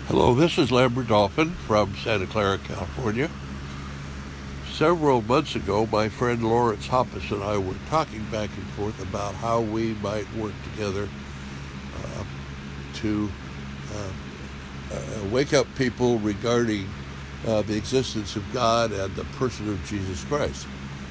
Hello, this is Lambert Dolphin from Santa Clara, California. Several months ago, my friend Lawrence Hoppus and I were talking back and forth about how we might work together to wake up people regarding the existence of God and the person of Jesus Christ.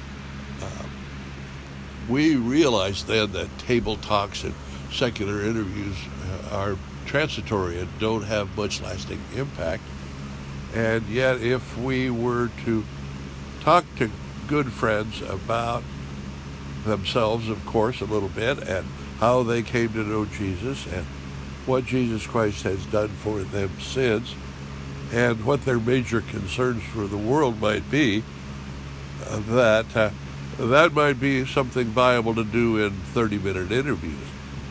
We realized then that table talks and secular interviews are transitory and don't have much lasting impact. And yet, if we were to talk to good friends about themselves, of course, a little bit, and how they came to know Jesus and what Jesus Christ has done for them since, and what their major concerns for the world might be, that might be something viable to do in 30-minute interviews.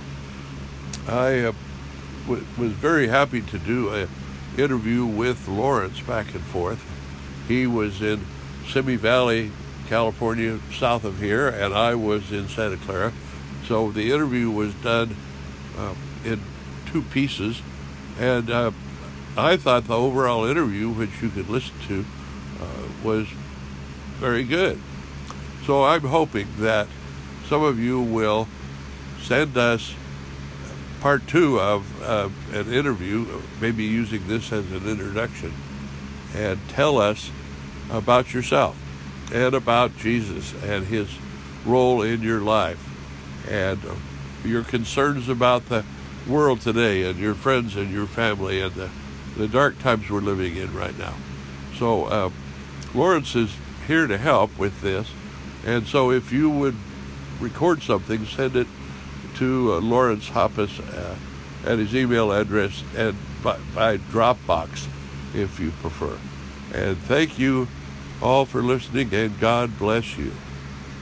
I was very happy to do an interview with Lawrence back and forth. He was in Simi Valley, California, south of here, and I was in Santa Clara. So the interview was done in two pieces, and I thought the overall interview, which you could listen to, was very good. So I'm hoping that some of you will send us part two of an interview, maybe using this as an introduction, and tell us about yourself and about Jesus and his role in your life and your concerns about the world today and your friends and your family and the dark times we're living in right now. So Lawrence is here to help with this, and so if you would record something, send it to Lawrence Hoppus at his email address and by Dropbox if you prefer. And thank you all for listening, and God bless you.